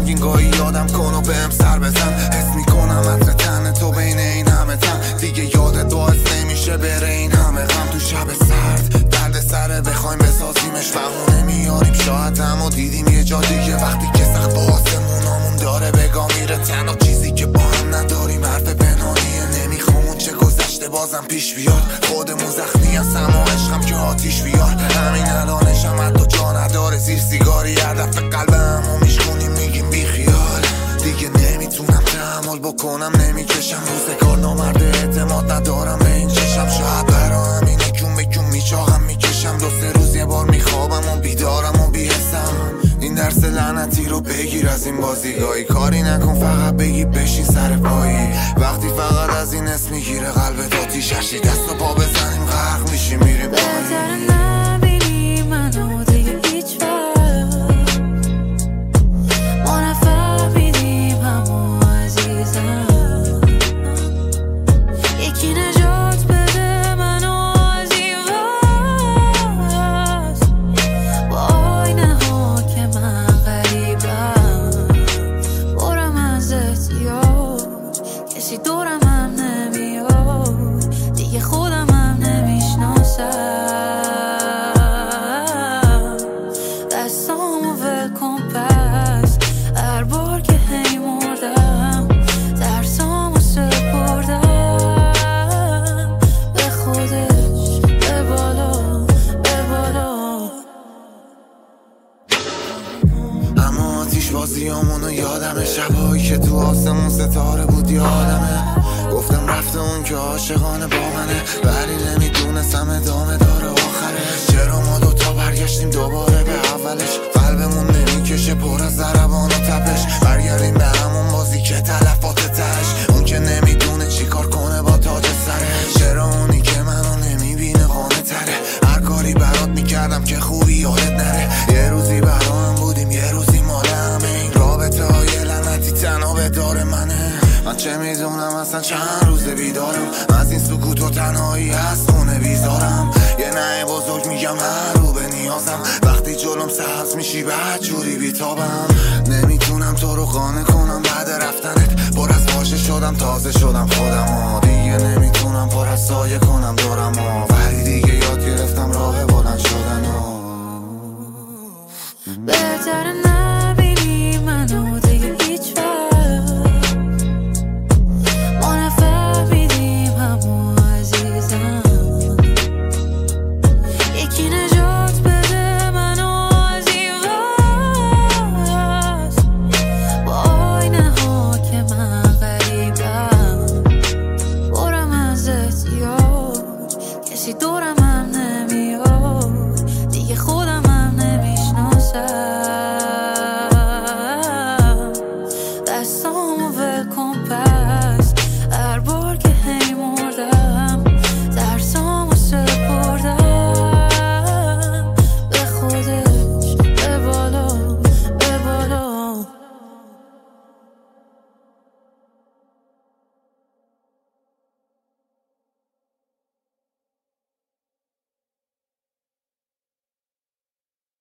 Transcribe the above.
غمگین گاهی یادم کن و بهم سر بزن. حس میکنم عطر تن تو بین این همه تن، دیگه یادت باعث نمیشه بره این همه غم. تو شب سرد درد سره بخوایم بسازیمش بهونه میاریم شاید، اما دیدیم یه جا دیگه وقتی که سقف آسمونامون داره بگا میره. تنها چیزی که با هم نداریم حرف پنهانیه، نمیخوام اون چه گذشته بازم پیش بیاد. خودمون زخمی هستم و عشقم که آتیش بیار. همین الانشم حتی جا نداره زیر سیگاری، هر دفعه قلبمو میشکنیم میگیم بی خیال. دیگه نمیتونم تحمل بکنم، نمیکشم روزگار نامرد، اعتماد ندارم به این چشم. شاید برا همینه کون به کون میچاهم میکشم، دو سه روز یه بار میخوابم و بیدارم و بیهستم. این درس لعنتی رو بگیر از این بازیگاهی، کاری نکن فقط بگی بشین سر پایی. وقتی فقط از این اسم میگیره قلبت آتیش هشی، دست و پا بزنیم غرق میشیم میریم پایین. نبینی منو دیگه هیچ وقت، ما نفهمیدیم همو عزیزم. یکی نجات بده منو از این وقت، با آینه ها که من غریبم. برم از احتیاج کسی دورم هم نمیاد، دیگه خودم هم نمیشناسم. دستامو ول کن پس، هر بار که هی مردم ترسامو سپردم به خودش، به بالا به بالا. اما آتیش بازیامونو یادمه، شبایی که تو آسمون ستاره بود یادمه. گفتم رفته اون که عاشقانه با منه، ولی نمیدونستم ادامه داره آخرش. چرا ما دوتا برگشتیم دوباره به اولش، قلبمون نمیکشه پر از ضربان و تپش. برگردیم به همون بازی که تلفات تش، اون که نمیدونه چی کار کنه با تاج سرش. چرا اونی که منو نمیبینه قانه تره، هر کاری برات میکردم که خوبی یادت نره. یه روزی برا هم بودیم یه روزی مال همه، این رابطه های لعنتی تنها به دار منه. من چه میدونم اصلا چند روز بیدارم، از این سکوت و تنهایی از خونه بیزارم. یه نه بزرگ میگم هر رو به نیازم، وقتی جلوم سبز میشی بعد جوری بیتابم. نمیتونم تو رو قانع کنم بعد رفتنت، پر از واژه شدم تازه شدم خودم، دیگه نمیتونم پر از سایه کنم